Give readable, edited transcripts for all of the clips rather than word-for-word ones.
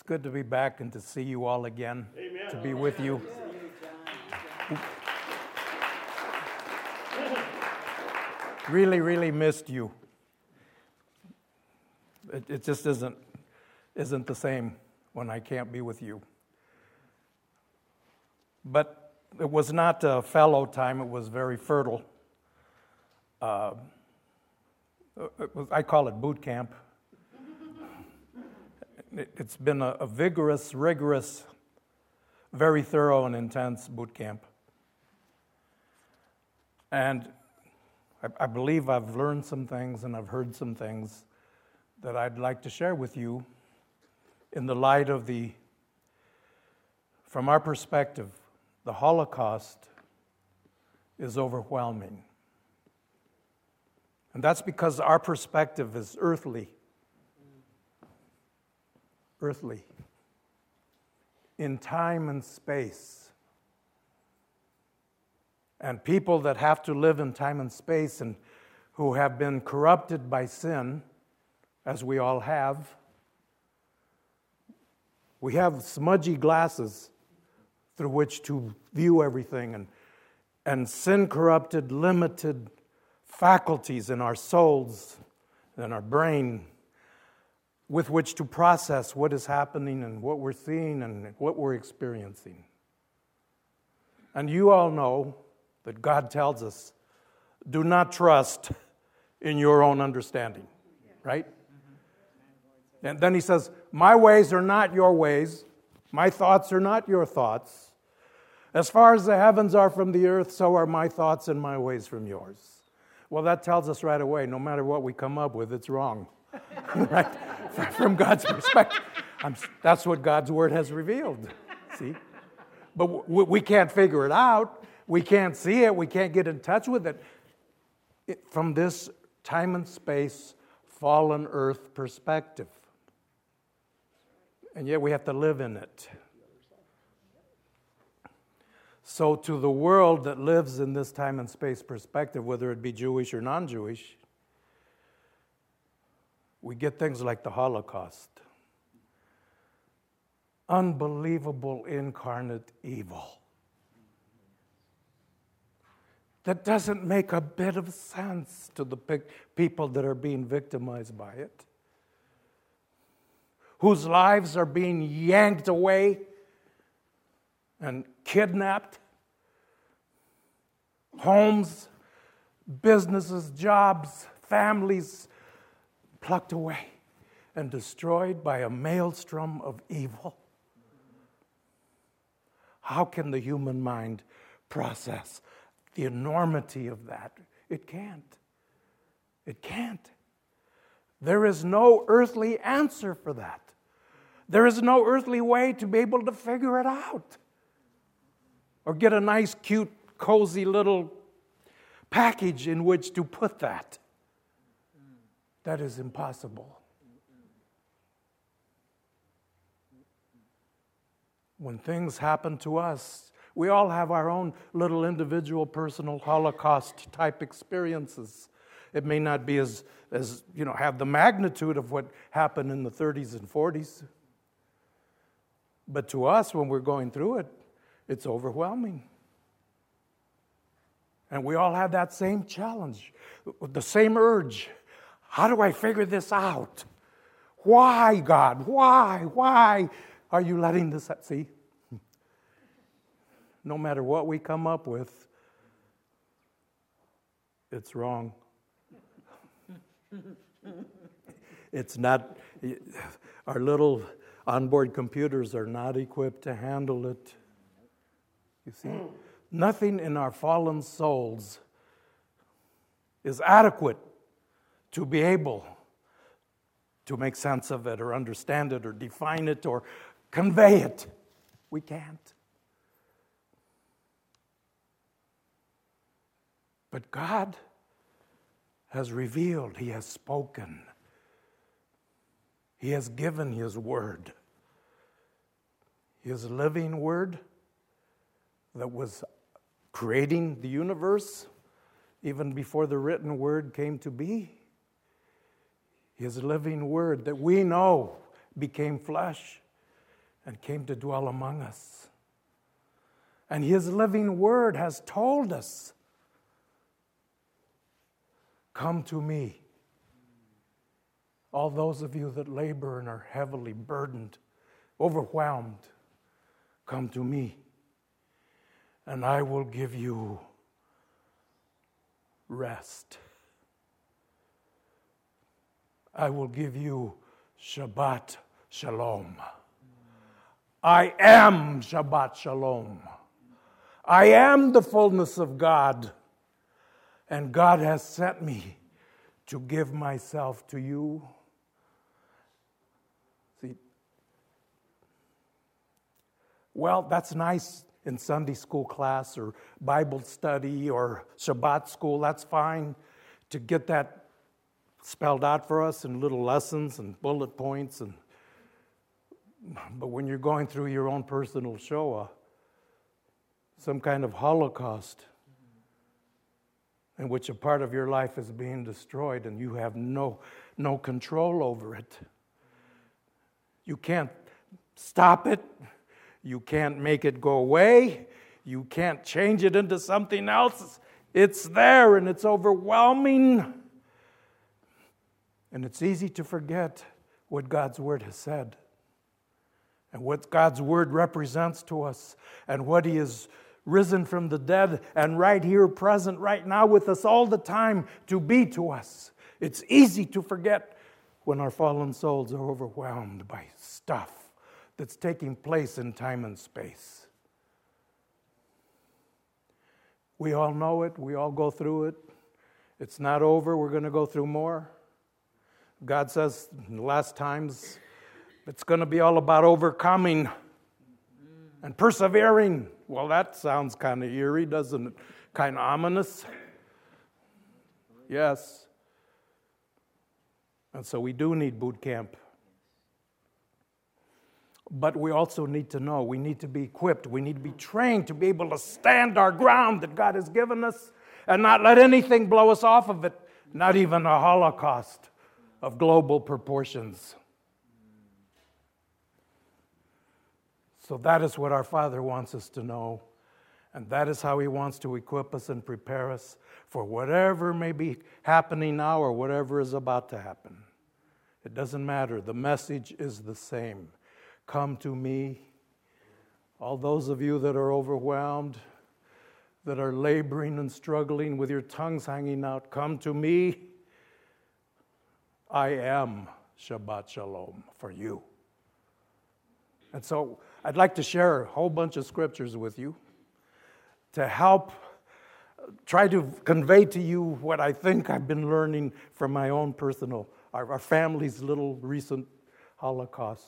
good to be back and to see you all again, Amen. To be with you. Really, really missed you. It just isn't the same when I can't be with you. But it was not a fallow time, it was very fertile. I call it boot camp. It's been a vigorous, rigorous, very thorough and intense boot camp. And I believe I've learned some things and I've heard some things that I'd like to share with you in the light of from our perspective, the Holocaust is overwhelming. And that's because our perspective is earthly, in time and space. And people that have to live in time and space and who have been corrupted by sin, as we all have, we have smudgy glasses through which to view everything, and sin-corrupted, limited faculties in our souls and our brain with which to process what is happening and what we're seeing and what we're experiencing. And you all know that God tells us, do not trust in your own understanding, right? And then he says, my ways are not your ways, my thoughts are not your thoughts. As far as the heavens are from the earth, so are my thoughts and my ways from yours. Well, that tells us right away, no matter what we come up with, it's wrong. Right? From God's perspective. That's what God's word has revealed. See? But we can't figure it out. We can't see it. We can't get in touch with it. From this time and space, fallen earth perspective. And yet we have to live in it. So to the world that lives in this time and space perspective, whether it be Jewish or non-Jewish, we get things like the Holocaust. Unbelievable incarnate evil. That doesn't make a bit of sense to the people that are being victimized by it, whose lives are being yanked away and kidnapped, homes, businesses, jobs, families plucked away and destroyed by a maelstrom of evil. How can the human mind process the enormity of that? It can't. It can't. There is no earthly answer for that. There is no earthly way to be able to figure it out. Or get a nice, cute, cozy little package in which to put that. That is impossible. When things happen to us, we all have our own little individual, personal Holocaust-type experiences. It may not be as have the magnitude of what happened in the 30s and 40s. But to us, when we're going through it, it's overwhelming. And we all have that same challenge, the same urge. How do I figure this out? Why, God? Why are you letting this happen? See? No matter what we come up with, it's wrong. It's not, our little onboard computers are not equipped to handle it. You see? Nothing in our fallen souls is adequate to be able to make sense of it or understand it or define it or convey it. We can't. But God has revealed, He has spoken. He has given His word. His living word that was creating the universe even before the written word came to be. His living word that we know became flesh and came to dwell among us. And His living word has told us, come to me. All those of you that labor and are heavily burdened, overwhelmed, come to me, and I will give you rest. I will give you Shabbat Shalom. I am Shabbat Shalom. I am the fullness of God, and God has sent me to give myself to you. See, well, that's nice in Sunday school class or Bible study or Shabbat school. That's fine to get that spelled out for us in little lessons and bullet points. But when you're going through your own personal Shoah, some kind of Holocaust in which a part of your life is being destroyed and you have no control over it. You can't stop it. You can't make it go away. You can't change it into something else. It's there and it's overwhelming. And it's easy to forget what God's Word has said and what God's Word represents to us and what He has risen from the dead and right here present right now with us all the time to be to us. It's easy to forget when our fallen souls are overwhelmed by stuff that's taking place in time and space. We all know it. We all go through it. It's not over. We're going to go through more. God says in the last times it's going to be all about overcoming and persevering. Well, that sounds kind of eerie, doesn't it? Kind of ominous. Yes. And so we do need boot camp. But we also need to know, we need to be equipped, we need to be trained to be able to stand our ground that God has given us and not let anything blow us off of it, not even a Holocaust of global proportions. So that is what our Father wants us to know, and that is how He wants to equip us and prepare us for whatever may be happening now or whatever is about to happen. It doesn't matter. The message is the same. Come to me. All those of you that are overwhelmed, that are laboring and struggling with your tongues hanging out, come to me. I am Shabbat Shalom for you. And so I'd like to share a whole bunch of scriptures with you to help try to convey to you what I think I've been learning from my own personal, our family's little recent Holocaust.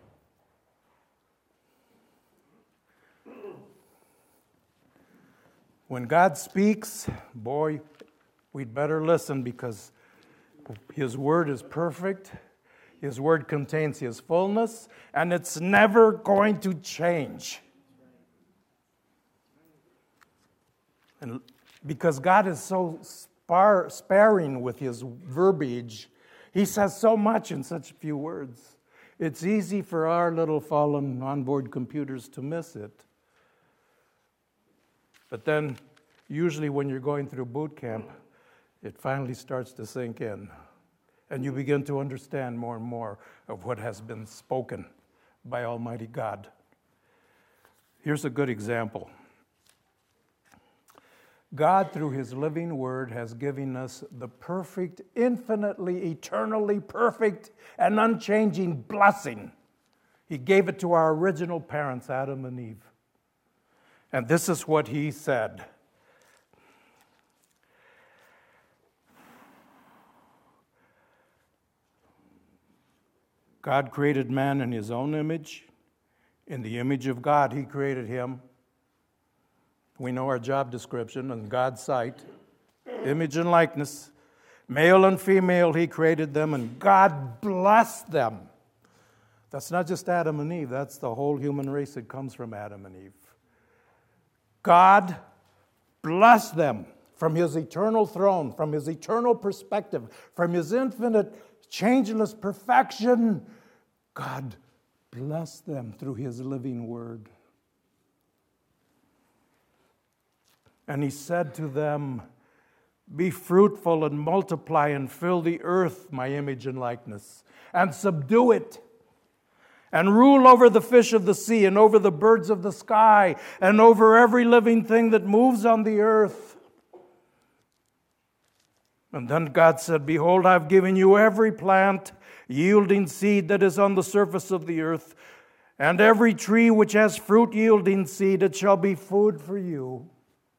When God speaks, boy, we'd better listen because His Word is perfect. His Word contains His fullness, and it's never going to change. And because God is so sparing with His verbiage, He says so much in such few words. It's easy for our little fallen onboard computers to miss it. But then, usually when you're going through boot camp, it finally starts to sink in. And you begin to understand more and more of what has been spoken by Almighty God. Here's a good example. God, through His living Word, has given us the perfect, infinitely, eternally perfect, and unchanging blessing. He gave it to our original parents, Adam and Eve. And this is what He said. God created man in His own image. In the image of God, He created him. We know our job description in God's sight. Image and likeness. Male and female, He created them, and God blessed them. That's not just Adam and Eve. That's the whole human race that comes from Adam and Eve. God blessed them from His eternal throne, from His eternal perspective, from His infinite, changeless perfection. God blessed them through His living word. And He said to them, be fruitful and multiply and fill the earth, my image and likeness, and subdue it, and rule over the fish of the sea, and over the birds of the sky, and over every living thing that moves on the earth. And then God said, behold, I've given you every plant yielding seed that is on the surface of the earth, and every tree which has fruit yielding seed, it shall be food for you.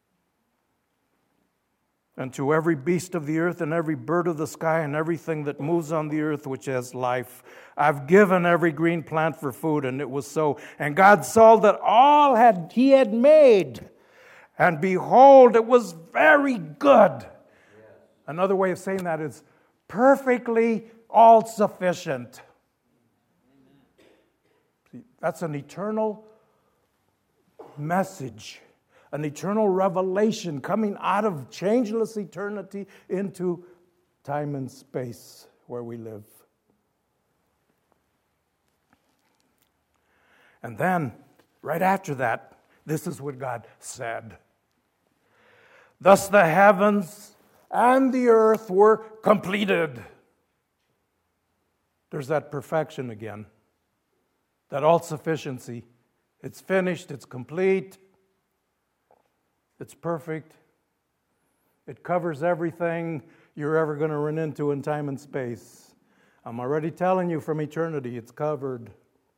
And to every beast of the earth and every bird of the sky and everything that moves on the earth which has life, I've given every green plant for food. And it was so. And God saw that all He had made, and behold, it was very good. Another way of saying that is perfectly all-sufficient. See, that's an eternal message. An eternal revelation coming out of changeless eternity into time and space where we live. And then, right after that, this is what God said. Thus the heavens and the earth were completed. There's that perfection again. That all-sufficiency. It's finished, it's complete. It's perfect. It covers everything you're ever going to run into in time and space. I'm already telling you from eternity, it's covered.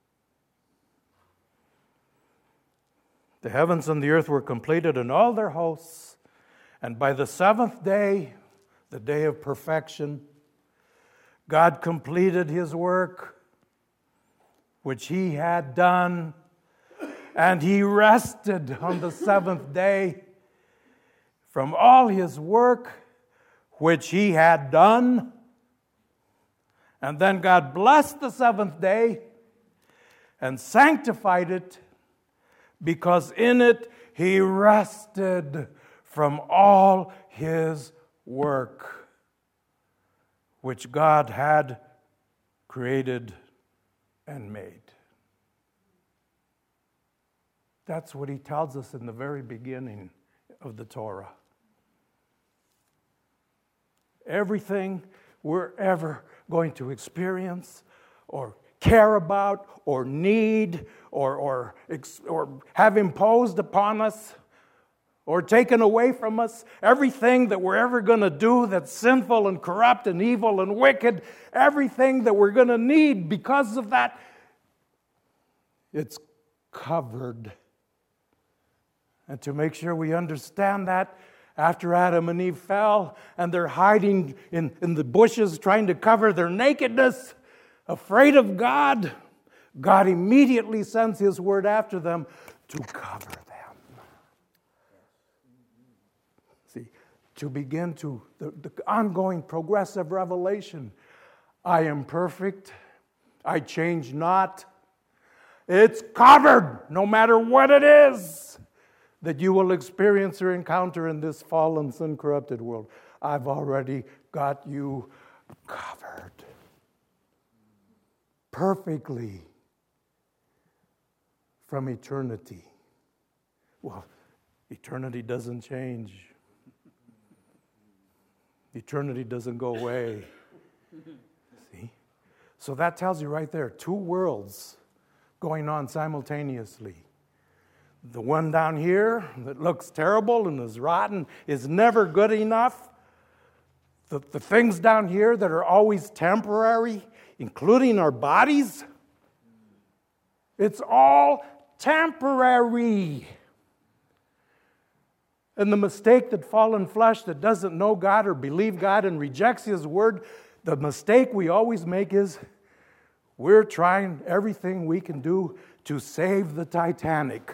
The heavens and the earth were completed and all their hosts. And by the seventh day, the day of perfection, God completed His work, which He had done, and He rested on the seventh day from all His work which He had done. And then God blessed the seventh day and sanctified it, because in it He rested from all His work which God had created and made. That's what He tells us in the very beginning of the Torah. Everything we're ever going to experience or care about or need or have imposed upon us or taken away from us, everything that we're ever going to do that's sinful and corrupt and evil and wicked, everything that we're going to need because of that, it's covered. And to make sure we understand that, after Adam and Eve fell and they're hiding in the bushes trying to cover their nakedness, afraid of God, God immediately sends His word after them to cover them. See, to begin to the ongoing progressive revelation. I am perfect. I change not. It's covered no matter what it is that you will experience or encounter in this fallen, sin-corrupted world. I've already got you covered. Perfectly. From eternity. Well, eternity doesn't change. Eternity doesn't go away. See? So that tells you right there, two worlds going on simultaneously. The one down here that looks terrible and is rotten is never good enough. The things down here that are always temporary, including our bodies, it's all temporary. And the mistake that fallen flesh that doesn't know God or believe God and rejects His word, the mistake we always make is we're trying everything we can do to save the Titanic.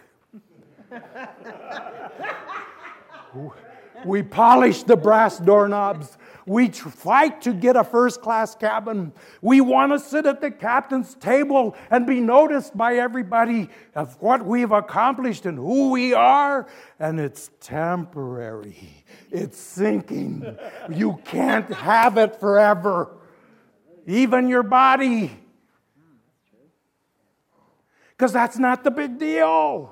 We polish the brass doorknobs. We fight to get a first-class cabin. We want to sit at the captain's table and be noticed by everybody of what we've accomplished and who we are. And it's temporary. It's sinking. You can't have it forever. Even your body. Because that's not the big deal.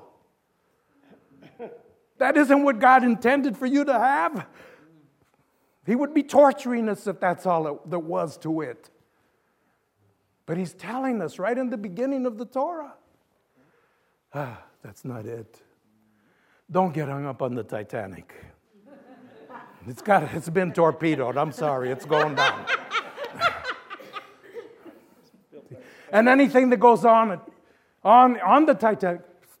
That isn't what God intended for you to have. He would be torturing us if that's all there was to it. But He's telling us right in the beginning of the Torah. That's not it. Don't get hung up on the Titanic. It's been torpedoed. I'm sorry, it's going down. And anything that goes on the Titanic,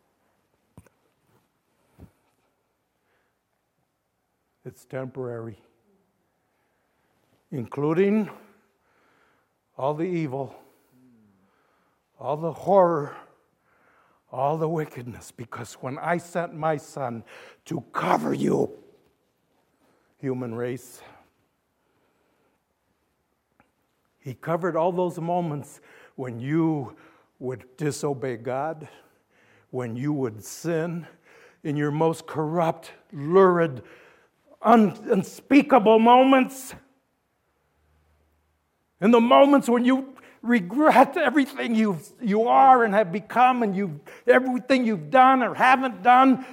it's temporary, including all the evil, all the horror, all the wickedness. Because when I sent my Son to cover you, human race, He covered all those moments when you would disobey God, when you would sin in your most corrupt, lurid, unspeakable moments. In the moments when you regret everything you are and have become, and everything you've done or haven't done,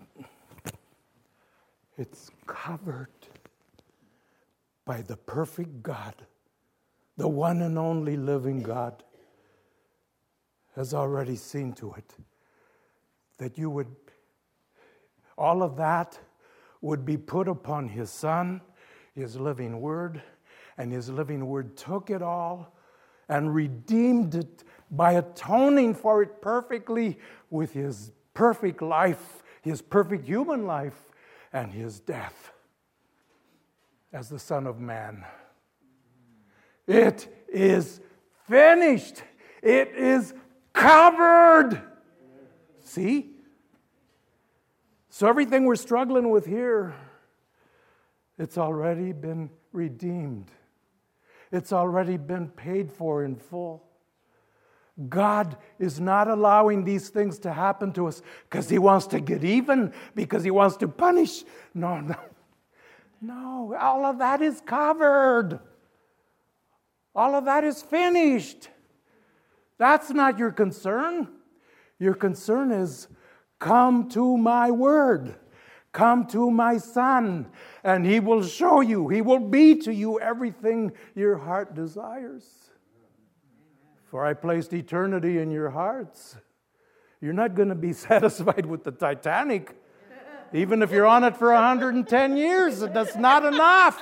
it's covered by the perfect God, the one and only living God, has already seen to it that all of that would be put upon His Son, His living Word, and His living Word took it all and redeemed it by atoning for it perfectly with His perfect life, His perfect human life, and His death as the Son of Man. It is finished. It is covered. See? So everything we're struggling with here, it's already been redeemed. It's already been paid for in full. God is not allowing these things to happen to us because He wants to get even, because He wants to punish. No. All of that is covered. All of that is finished. That's not your concern. Your concern is, come to my Word. Come to my Son, and He will show you. He will be to you everything your heart desires. For I placed eternity in your hearts. You're not going to be satisfied with the Titanic. Even if you're on it for 110 years, that's not enough.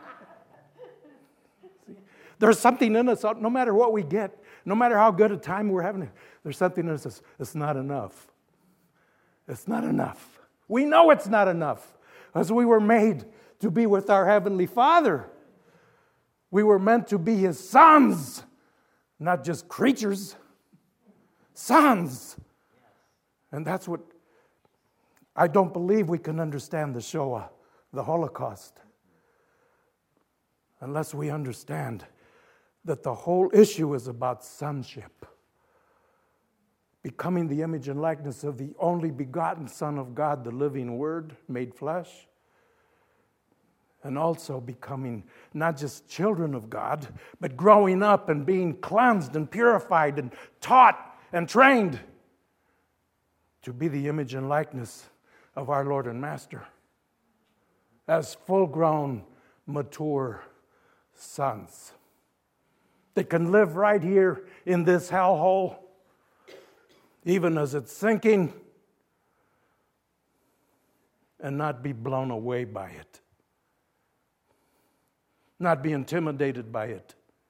There's something in us, no matter what we get, no matter how good a time we're having, there's something in us that's not enough. It's not enough. We know it's not enough, as we were made to be with our Heavenly Father. We were meant to be His sons, not just creatures. Sons. And that's what I don't believe we can understand the Shoah, the Holocaust, unless we understand that the whole issue is about sonship. Becoming the image and likeness of the only begotten Son of God, the living Word made flesh. And also becoming not just children of God, but growing up and being cleansed and purified and taught and trained to be the image and likeness of our Lord and Master as full-grown, mature sons. They can live right here in this hellhole, even as it's sinking, and not be blown away by it. Not be intimidated by it.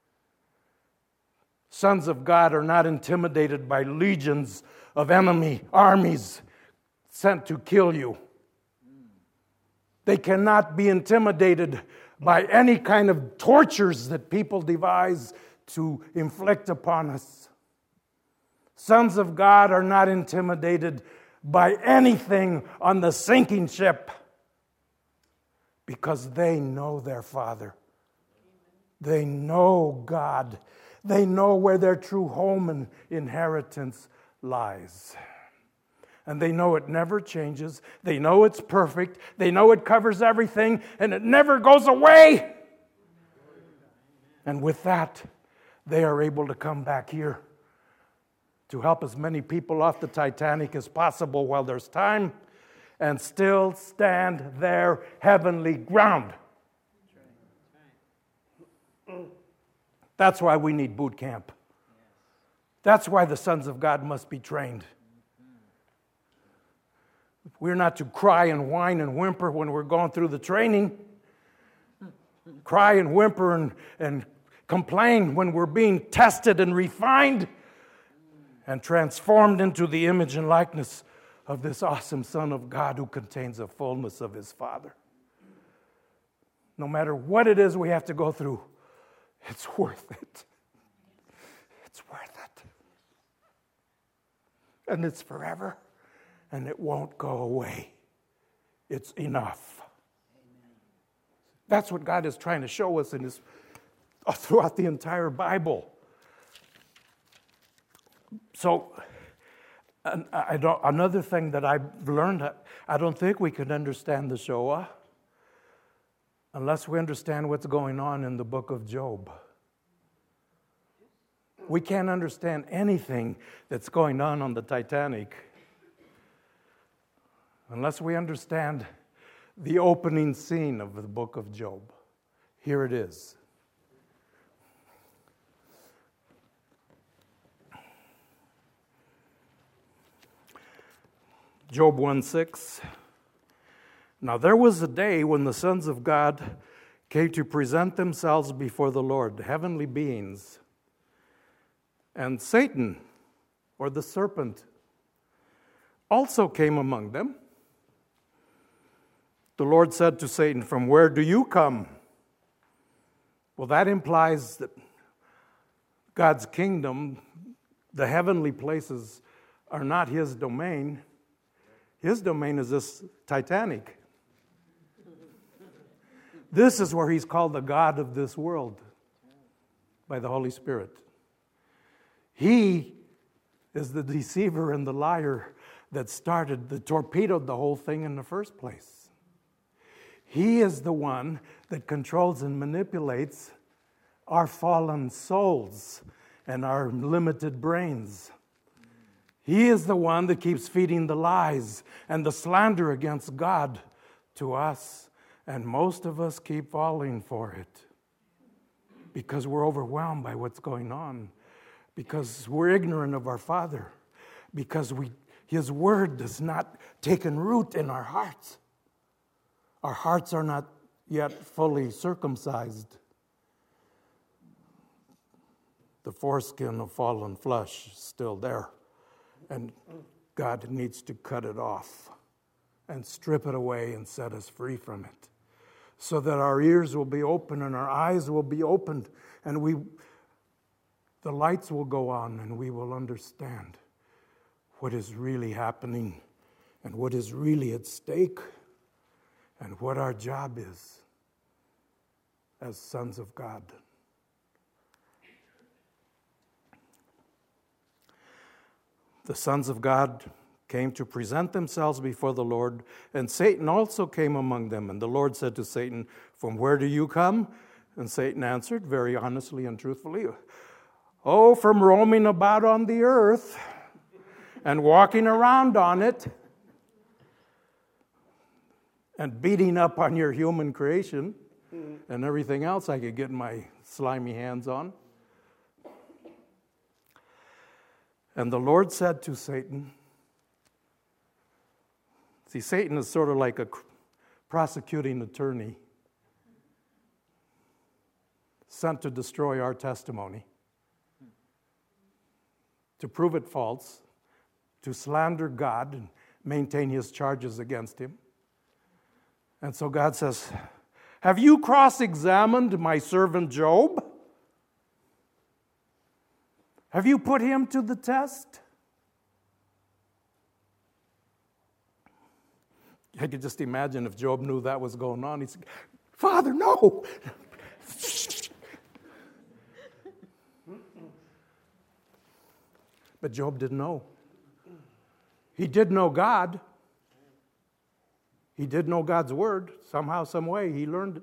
Sons of God are not intimidated by legions of enemy armies sent to kill you. They cannot be intimidated by any kind of tortures that people devise to inflict upon us. Sons of God are not intimidated by anything on the sinking ship because they know their Father. They know God. They know where their true home and inheritance lies. And they know it never changes. They know it's perfect. They know it covers everything and it never goes away. And with that, they are able to come back here to help as many people off the Titanic as possible while there's time, and still stand their heavenly ground. That's why we need boot camp. That's why the sons of God must be trained. We're not to cry and whine and whimper when we're going through the training. Cry and whimper and complain when we're being tested and refined and transformed into the image and likeness of this awesome Son of God who contains the fullness of His Father. No matter what it is we have to go through, it's worth it. It's worth it. And it's forever, and it won't go away. It's enough. Amen. That's what God is trying to show us throughout the entire Bible. So, another thing that I've learned, I don't think we can understand the Shoah unless we understand what's going on in the book of Job. We can't understand anything that's going on the Titanic unless we understand the opening scene of the book of Job. Here it is. Job 1:6. Now there was a day when the sons of God came to present themselves before the Lord, heavenly beings, and Satan, or the serpent, also came among them. The Lord said to Satan, "From where do you come?" Well, that implies that God's kingdom, the heavenly places, are not His domain. His domain is this Titanic. This is where He's called the God of this world by the Holy Spirit. He is the deceiver and the liar that torpedoed the whole thing in the first place. He is the one that controls and manipulates our fallen souls and our limited brains. He is the one that keeps feeding the lies and the slander against God to us. And most of us keep falling for it because we're overwhelmed by what's going on, because we're ignorant of our Father, because His Word does not take root in our hearts. Our hearts are not yet fully circumcised. The foreskin of fallen flesh is still there. And God needs to cut it off and strip it away and set us free from it, so that our ears will be open and our eyes will be opened, and the lights will go on, and we will understand what is really happening and what is really at stake and what our job is as sons of God. The sons of God came to present themselves before the Lord, and Satan also came among them. And the Lord said to Satan, "From where do you come?" And Satan answered very honestly and truthfully, "Oh, from roaming about on the earth and walking around on it and beating up on your human creation and everything else I could get my slimy hands on." And the Lord said to Satan, see, Satan is sort of like a prosecuting attorney sent to destroy our testimony, to prove it false, to slander God and maintain His charges against Him. And so God says, "Have you cross-examined my servant Job? Have you put him to the test?" I could just imagine if Job knew that was going on. He'd say, "Father, no!" But Job didn't know. He did know God. He did know God's word. Somehow, some way, he learned it.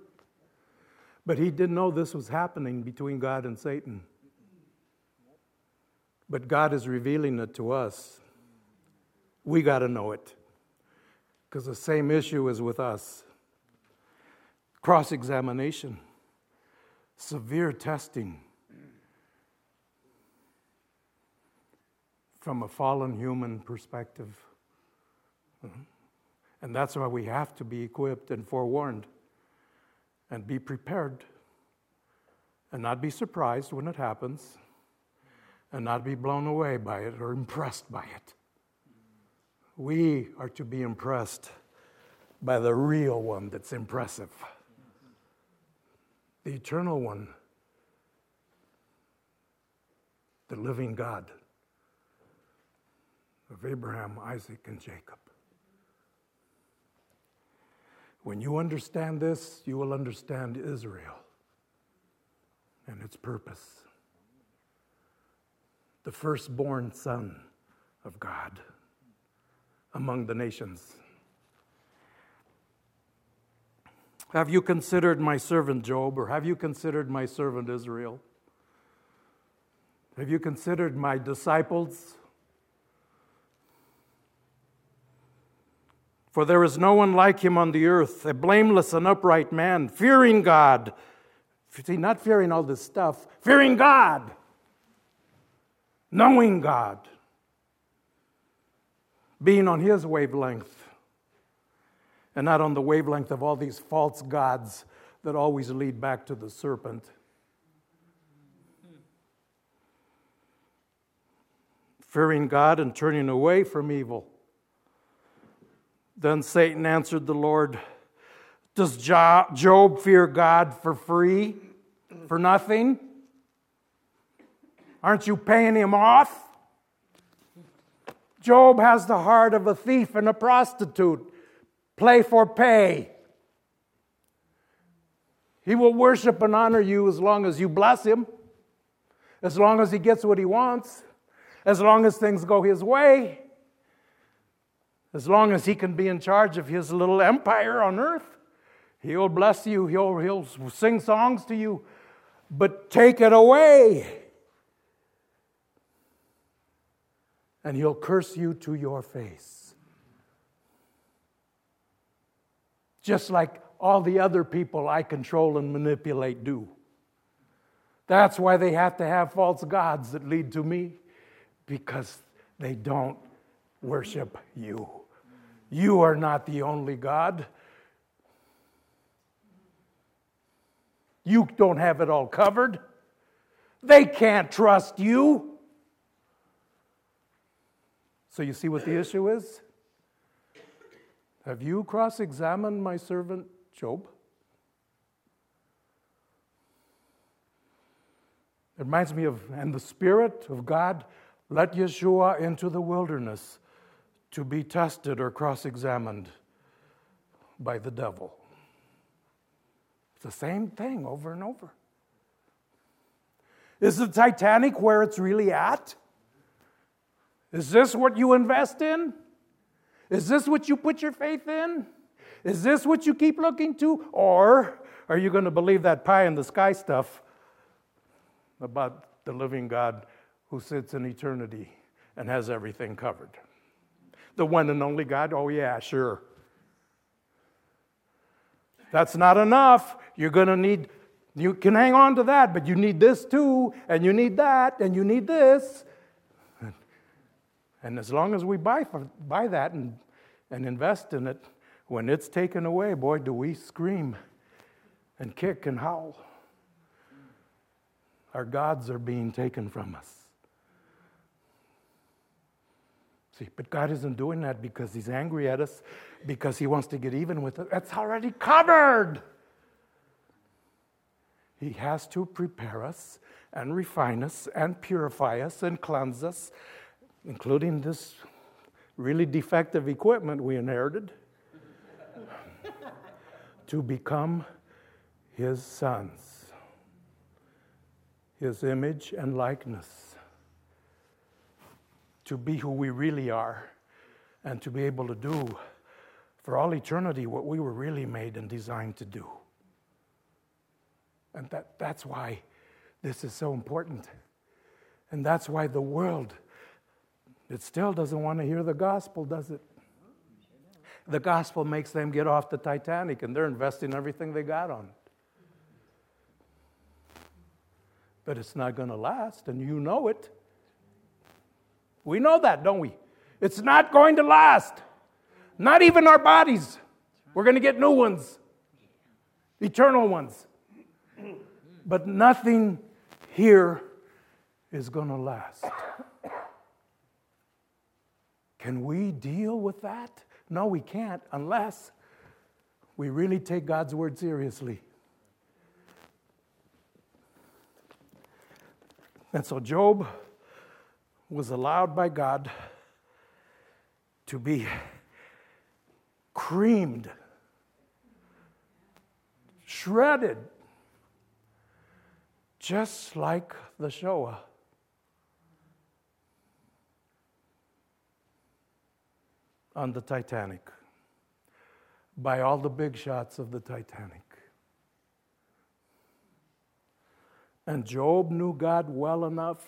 But he didn't know this was happening between God and Satan. But God is revealing it to us. We got to know it. Because the same issue is with us. Cross-examination. Severe testing. From a fallen human perspective. And that's why we have to be equipped and forewarned. And be prepared. And not be surprised when it happens. And not be blown away by it or impressed by it. We are to be impressed by the real one that's impressive. The eternal one. The living God of Abraham, Isaac, and Jacob. When you understand this, you will understand Israel and its purpose. The firstborn son of God among the nations. Have you considered my servant Job, or have you considered my servant Israel? Have you considered my disciples? For there is no one like him on the earth, a blameless and upright man, fearing God. See, not fearing all this stuff, fearing God. Knowing God. Being on his wavelength. And not on the wavelength of all these false gods that always lead back to the serpent. Fearing God and turning away from evil. Then Satan answered the Lord, does Job fear God for free? For nothing? Aren't you paying him off? Job has the heart of a thief and a prostitute. Play for pay. He will worship and honor you as long as you bless him. As long as he gets what he wants. As long as things go his way. As long as he can be in charge of his little empire on earth. He'll bless you. He'll sing songs to you. But take it away. And he'll curse you to your face. Just like all the other people I control and manipulate do. That's why they have to have false gods that lead to me. Because they don't worship you. You are not the only God. You don't have it all covered. They can't trust you. So you see what the issue is? Have you cross-examined my servant Job? It reminds me of, and the Spirit of God let Yeshua into the wilderness to be tested or cross-examined by the devil. It's the same thing over and over. Is the Titanic where it's really at? Is this what you invest in? Is this what you put your faith in? Is this what you keep looking to? Or are you going to believe that pie in the sky stuff about the living God who sits in eternity and has everything covered? The one and only God? Oh yeah, sure. That's not enough. You're going to need, you can hang on to that, but you need this too, and you need that, and you need this. And as long as we buy that and invest in it, when it's taken away, boy, do we scream and kick and howl. Our gods are being taken from us. See, but God isn't doing that because he's angry at us, because he wants to get even with us. That's already covered. He has to prepare us and refine us and purify us and cleanse us, including this really defective equipment we inherited, to become his sons, his image and likeness, to be who we really are, and to be able to do for all eternity what we were really made and designed to do. And that's why this is so important. And that's why the world, it still doesn't want to hear the gospel, does it? The gospel makes them get off the Titanic, and they're investing everything they got on it. But it's not going to last, and you know it. We know that, don't we? It's not going to last. Not even our bodies. We're going to get new ones. Eternal ones. But nothing here is going to last. Can we deal with that? No, we can't unless we really take God's word seriously. And so Job was allowed by God to be creamed, shredded, just like the Shoah. On the Titanic, by all the big shots of the Titanic. And Job knew God well enough,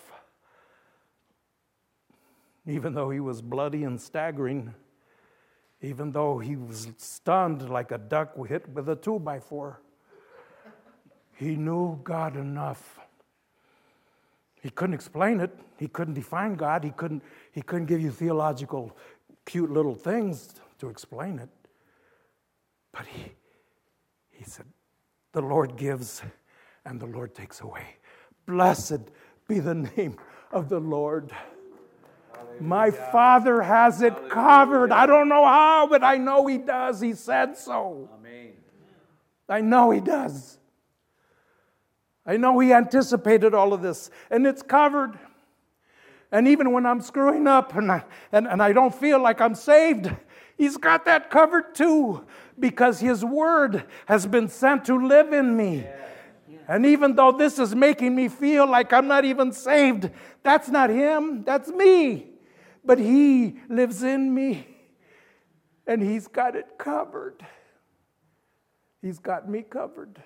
even though he was bloody and staggering, even though he was stunned like a duck hit with a 2x4. He knew God enough. He couldn't explain it. He couldn't define God. He couldn't give you theological cute little things to explain it. But he said, the Lord gives and the Lord takes away. Blessed be the name of the Lord. Hallelujah. My Father has it covered. I don't know how, but I know He does. He said so. Amen. I know He does. I know He anticipated all of this, and it's covered. And even when I'm screwing up and I don't feel like I'm saved, He's got that covered too, because His word has been sent to live in me. Yeah. Yeah. And even though this is making me feel like I'm not even saved, that's not Him, that's me. But He lives in me, and He's got it covered. He's got me covered,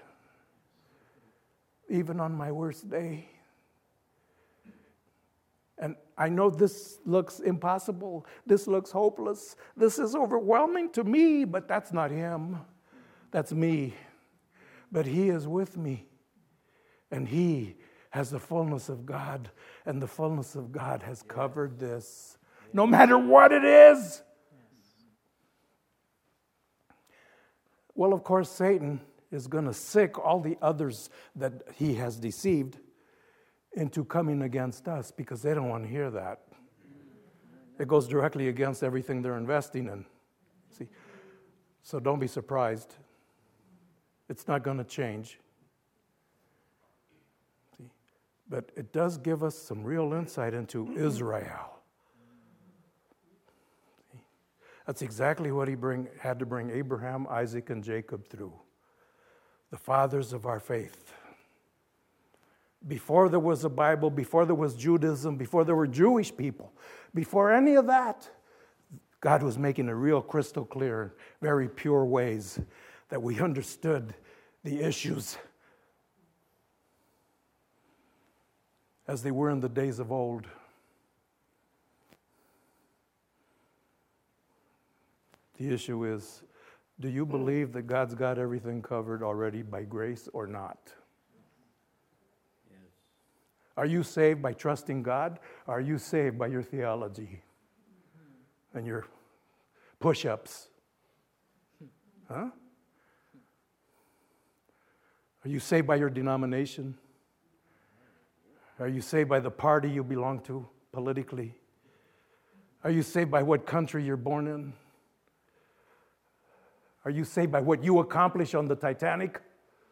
even on my worst day. And I know this looks impossible. This looks hopeless. This is overwhelming to me, but that's not Him. That's me. But He is with me. And He has the fullness of God. And the fullness of God has covered this. No matter what it is. Well, of course, Satan is going to sick all the others that he has deceived into coming against us, because they don't want to hear that. It goes directly against everything they're investing in. See? So don't be surprised. It's not going to change. See? But it does give us some real insight into Israel. See? That's exactly what He had to bring Abraham, Isaac, and Jacob through. The fathers of our faith. Before there was a Bible, before there was Judaism, before there were Jewish people, before any of that, God was making it real crystal clear, very pure ways that we understood the issues as they were in the days of old. The issue is, do you believe that God's got everything covered already by grace or not? Are you saved by trusting God? Or are you saved by your theology and your push-ups? Huh? Are you saved by your denomination? Are you saved by the party you belong to politically? Are you saved by what country you're born in? Are you saved by what you accomplish on the Titanic?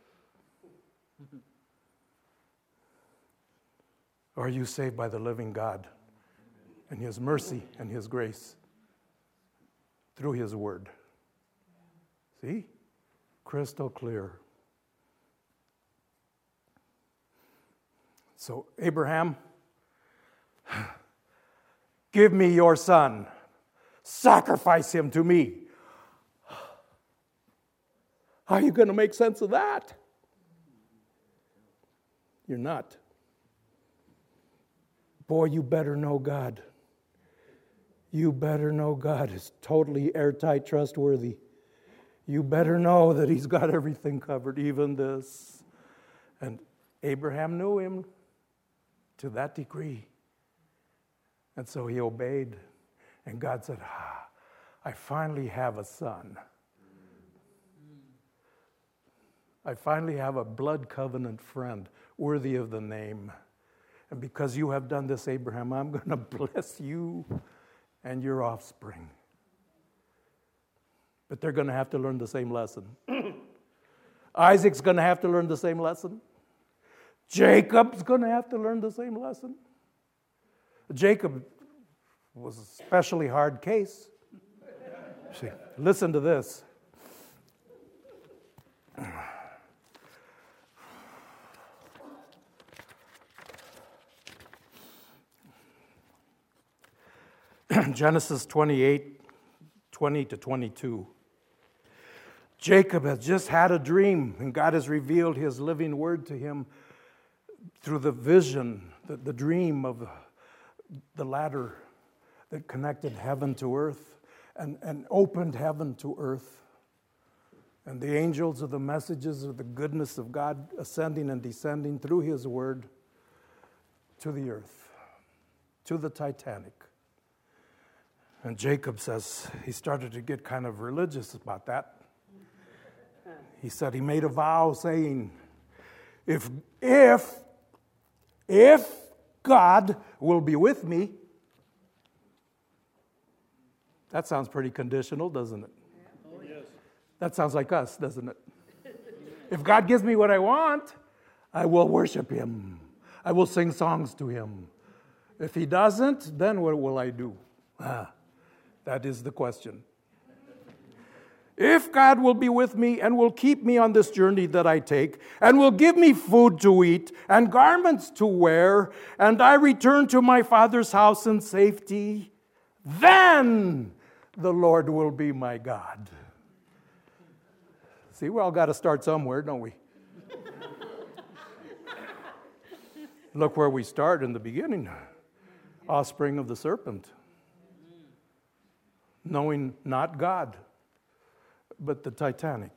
Or are you saved by the living God and His mercy and His grace through His word? See? Crystal clear. So, Abraham, give me your son. Sacrifice him to me. How are you going to make sense of that? You're not. boy, you better know God. You better know God is totally airtight, trustworthy. You better know that He's got everything covered, even this. And Abraham knew Him to that degree. And so he obeyed. And God said, I finally have a son. I finally have a blood covenant friend worthy of the name. And because you have done this, Abraham, I'm going to bless you and your offspring. But they're going to have to learn the same lesson. Isaac's going to have to learn the same lesson. Jacob's going to have to learn the same lesson. Jacob was a especially hard case. See, listen to this. Genesis 28, 20 to 22. Jacob has just had a dream, and God has revealed His living word to him through the vision, the dream of the ladder that connected heaven to earth and opened heaven to earth. And the angels are the messages of the goodness of God ascending and descending through His word to the earth, to the Titanic. And Jacob says he started to get kind of religious about that. He said he made a vow saying, if God will be with me. That sounds pretty conditional, doesn't it? Oh, yes. That sounds like us, doesn't it? If God gives me what I want, I will worship Him. I will sing songs to Him. If He doesn't, then what will I do? That is the question. If God will be with me and will keep me on this journey that I take, and will give me food to eat and garments to wear, and I return to my father's house in safety, then the Lord will be my God. See, we all got to start somewhere, don't we? Look where we start in the beginning. Offspring of the serpent. Knowing not God, but the Titanic.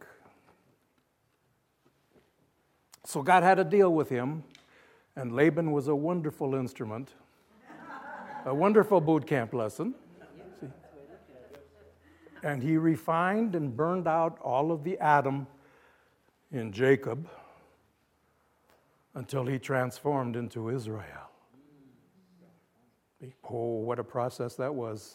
So God had to deal with him, and Laban was a wonderful instrument, a wonderful boot camp lesson. See? And he refined and burned out all of the Adam in Jacob until he transformed into Israel. Oh, what a process that was.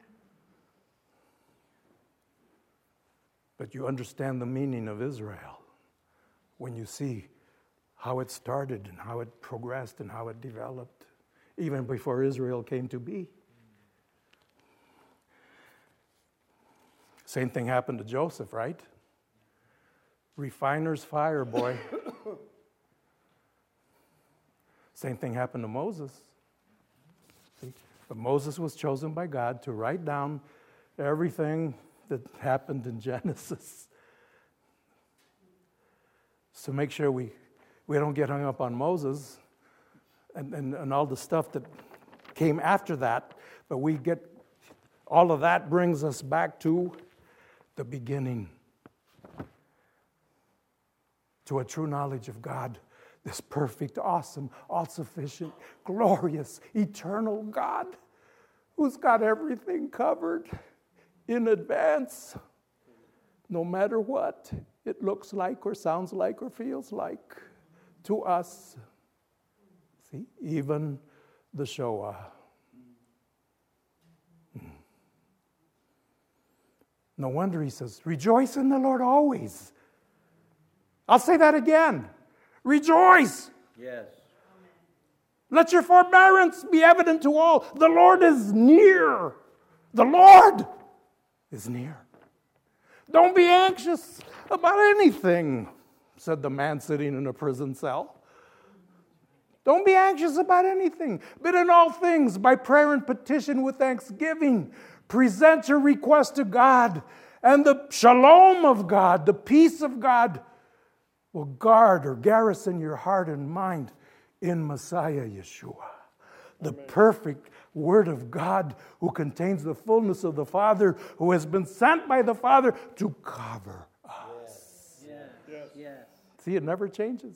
But you understand the meaning of Israel when you see how it started and how it progressed and how it developed, even before Israel came to be. Same thing happened to Joseph, right? Refiner's fire, boy. Same thing happened to Moses. See? But Moses was chosen by God to write down everything that happened in Genesis. So make sure we don't get hung up on Moses and all the stuff that came after that, but we get all of that brings us back to the beginning, to a true knowledge of God, this perfect, awesome, all-sufficient, glorious, eternal God who's got everything covered in advance, no matter what it looks like or sounds like or feels like to us. See, even the Shoah. No wonder he says, rejoice in the Lord always. I'll say that again. Rejoice. Yes. Let your forbearance be evident to all. The Lord is near. The Lord is near. Don't be anxious about anything, said the man sitting in a prison cell. Don't be anxious about anything, but in all things, by prayer and petition with thanksgiving, present your request to God, and the shalom of God, the peace of God, will guard or garrison your heart and mind in Messiah Yeshua. The perfect Word of God who contains the fullness of the Father, who has been sent by the Father to cover us. Yes. See, it never changes.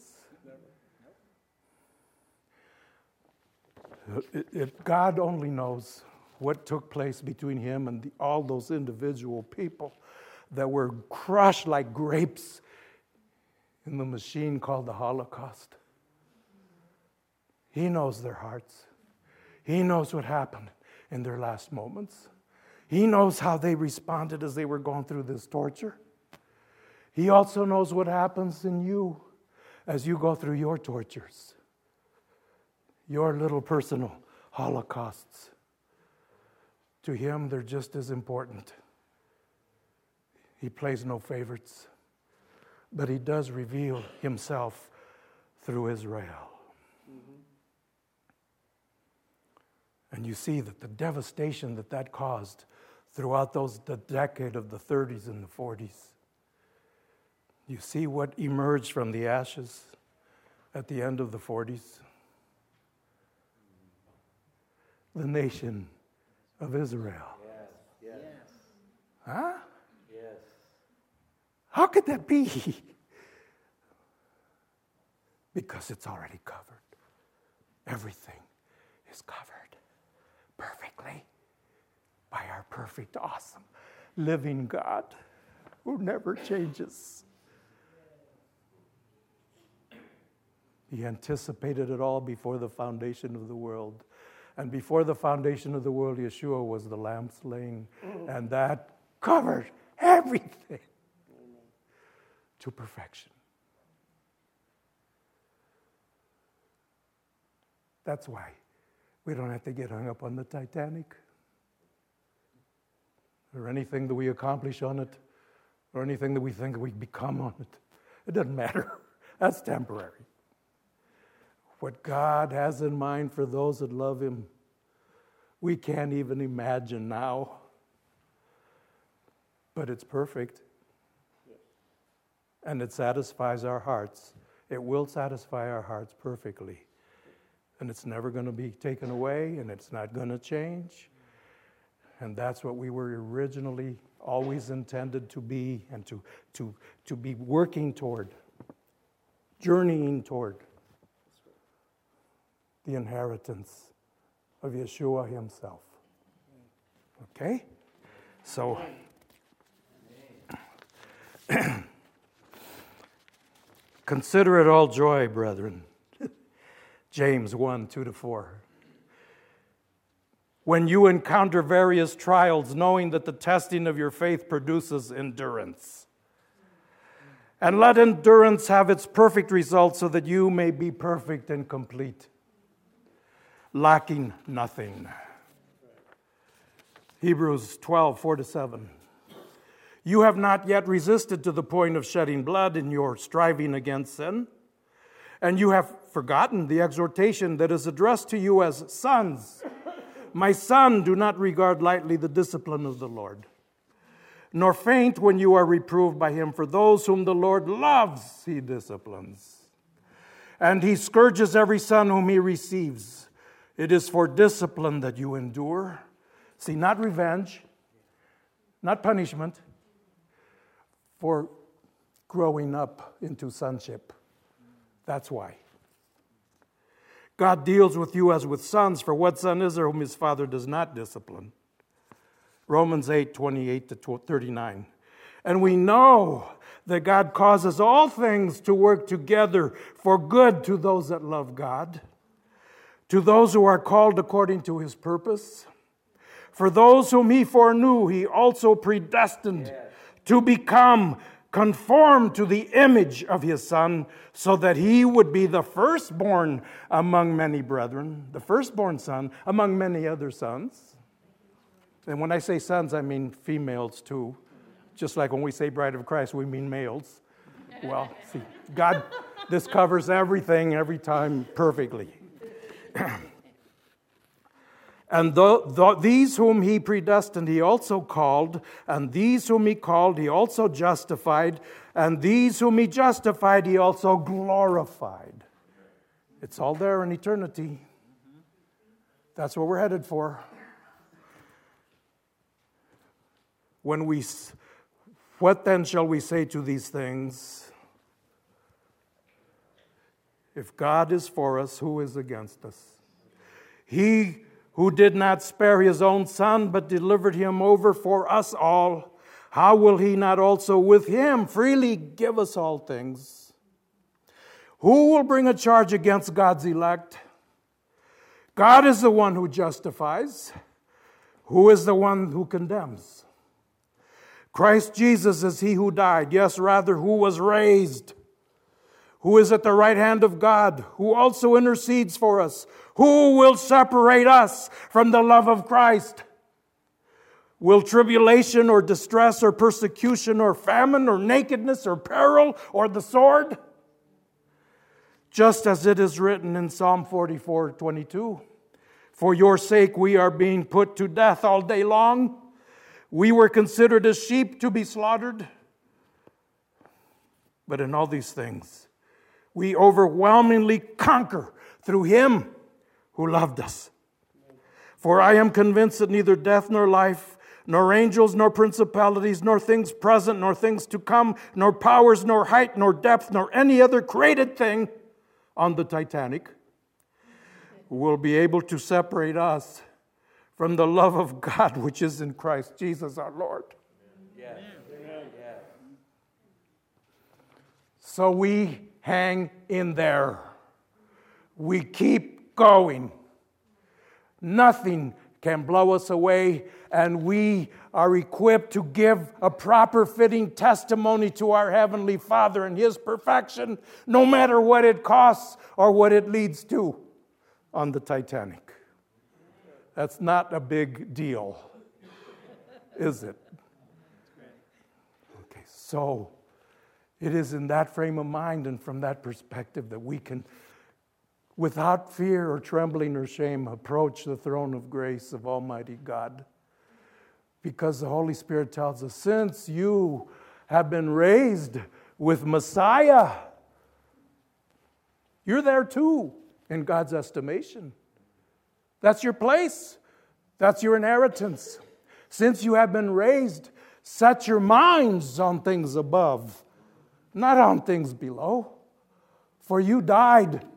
God only knows what took place between him and all those individual people that were crushed like grapes in the machine called the Holocaust. He knows their hearts. He knows what happened in their last moments. He knows how they responded as they were going through this torture. He also knows what happens in you as you go through your tortures, your little personal holocausts. To him, they're just as important. He plays no favorites, but he does reveal himself through Israel. And you see that the devastation that caused throughout the decade of the 30s and the 40s. You see what emerged from the ashes at the end of the 40s? The nation of Israel. Yes. Huh? Yes. How could that be? Because it's already covered. Everything is covered perfectly by our perfect, awesome, living God who never changes. He anticipated it all before the foundation of the world. And before the foundation of the world, Yeshua was the lamb slain. And that covered everything to perfection. That's why we don't have to get hung up on the Titanic or anything that we accomplish on it or anything that we think we become on it. It doesn't matter. That's temporary. What God has in mind for those that love him, we can't even imagine now. But it's perfect. And it satisfies our hearts. It will satisfy our hearts perfectly. And it's never going to be taken away, and it's not going to change. And that's what we were originally always intended to be and to be working toward, journeying toward the inheritance of Yeshua himself. Okay? So, consider it all joy, brethren. James 1:2-4. When you encounter various trials, knowing that the testing of your faith produces endurance. And let endurance have its perfect result so that you may be perfect and complete, lacking nothing. Hebrews 12:4-7. You have not yet resisted to the point of shedding blood in your striving against sin, and you have forgotten the exhortation that is addressed to you as sons. My son, do not regard lightly the discipline of the Lord, nor faint when you are reproved by him, for those whom the Lord loves, he disciplines. And he scourges every son whom he receives. It is for discipline that you endure. See, not revenge, not punishment, for growing up into sonship. That's why. God deals with you as with sons, for what son is there whom his father does not discipline? Romans 8:28-39. And we know that God causes all things to work together for good to those that love God, to those who are called according to his purpose. For those whom he foreknew, he also predestined to become conformed to the image of his Son, so that he would be the firstborn among many brethren, the firstborn son among many other sons. And when I say sons, I mean females too. Just like when we say bride of Christ, we mean males. Well, see, God, this covers everything every time perfectly. And these whom he predestined, he also called. And these whom he called, he also justified. And these whom he justified, he also glorified. It's all there in eternity. That's what we're headed for. What then shall we say to these things? If God is for us, who is against us? He who did not spare his own Son, but delivered him over for us all, how will he not also with him freely give us all things? Who will bring a charge against God's elect? God is the one who justifies. Who is the one who condemns? Christ Jesus is he who died, yes, rather, who was raised, who is at the right hand of God, who also intercedes for us. Who will separate us from the love of Christ? Will tribulation or distress or persecution or famine or nakedness or peril or the sword? Just as it is written in Psalm 44:22, for your sake we are being put to death all day long. We were considered as sheep to be slaughtered. But in all these things, we overwhelmingly conquer through him who loved us. For I am convinced that neither death nor life, nor angels, nor principalities, nor things present, nor things to come, nor powers, nor height, nor depth, nor any other created thing on the Titanic will be able to separate us from the love of God which is in Christ Jesus our Lord. Yes. Yes. So we hang in there. We keep going. Nothing can blow us away, and we are equipped to give a proper fitting testimony to our Heavenly Father and His perfection, no matter what it costs or what it leads to on the Titanic. That's not a big deal, is it? Okay, so it is in that frame of mind and from that perspective that we can, without fear or trembling or shame, approach the throne of grace of Almighty God. Because the Holy Spirit tells us, since you have been raised with Messiah, you're there too in God's estimation. That's your place. That's your inheritance. Since you have been raised, set your minds on things above, not on things below. For you died.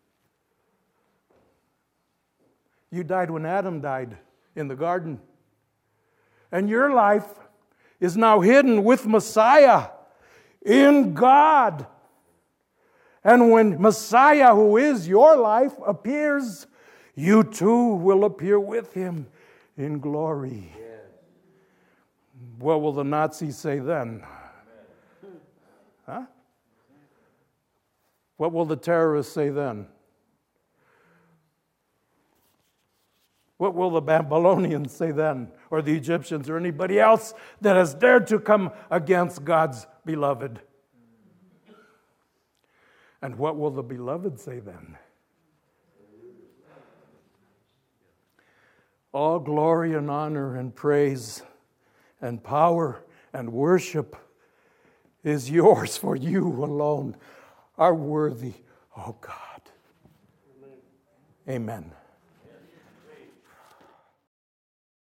You died when Adam died in the garden. And your life is now hidden with Messiah in God. And when Messiah, who is your life, appears, you too will appear with him in glory. Yeah. What will the Nazis say then? Huh? What will the terrorists say then? What will the Babylonians say then? Or the Egyptians or anybody else that has dared to come against God's beloved? And what will the beloved say then? All glory and honor and praise and power and worship is yours, for you alone are worthy, oh God. Amen.